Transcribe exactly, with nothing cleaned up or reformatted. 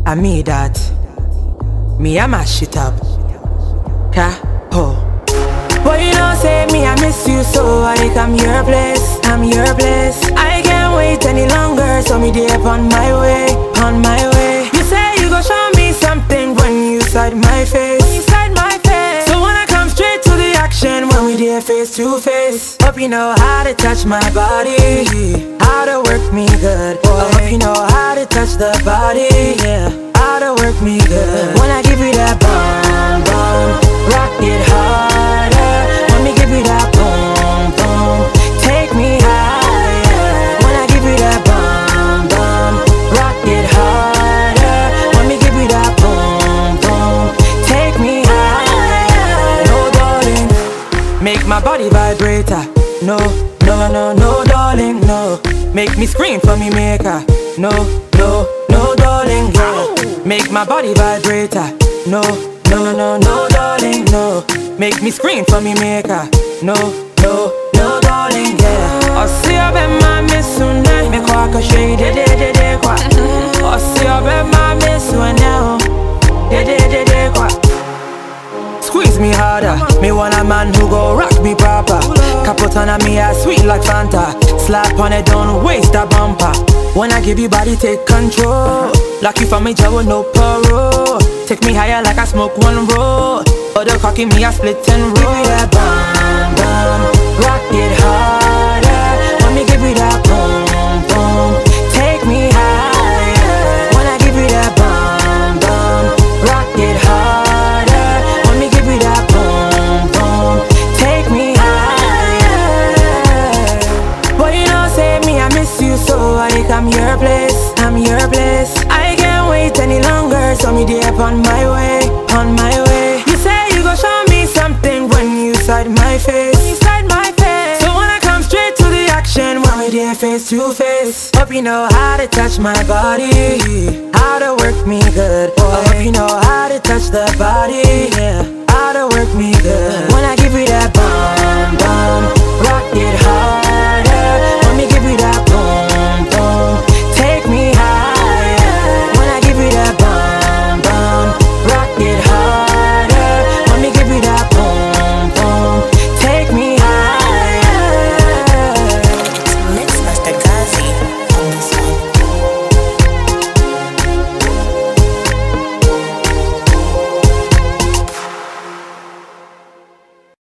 I me that. Me I mash it up. Ka ho. Boy, you know say me I miss you so I think I'm your place, I'm your place. I can't wait any longer, so me dey up on my way, on my way. You say you go show me something when you side my face, when you side my face. So when I come straight to the action, when we dey face to face. Hope you know how to touch my body, how to work me good. Boy, I hope you know how to touch the body, yeah, how to work me good. When I give you that bomb, bomb, rock it harder. When me give you that boom, boom, take me higher. When I give you that bomb, bomb, rock it harder. When me give you that boom, boom, take me higher. No darling, make my body vibrator. No, no, no, no darling, no. Make me scream for me maker. No, no, no darling, girl. Make my body vibrator. No, no, no, no darling, no. Make me scream for me maker. No, no, no darling, yeah. Ossi obe ma misune, me kwa ka shade de de de de kwa. Ossi obe ma misune, de de de de kwa. Squeeze me harder, me want a man who go rock me proper. Capot on me ass sweet like Fanta. Slap on it, don't waste a bumper. When I give you body, take control. Lock you from me jaw with no parole. Take me higher like I smoke one roll. Other cocky me I split and roll. Give me that bomb, bomb, rock it harder. When me give you that boom, boom, take me higher. When I give you that bomb, bomb, rock it harder. When me give you that boom, boom, take me higher. Boy, you know say me I miss you so I think I'm your place, I'm your place. I can't wait any longer, so me dey up on my way, on my way. You say you go show me something when you side my face, when you side my face. So when I come straight to the action, when we dey face to face. Hope you know how to touch my body, how to work me good. Boy, I hope you know how to touch the body, yeah, how to work me good. When I give you that bomb, bomb, rock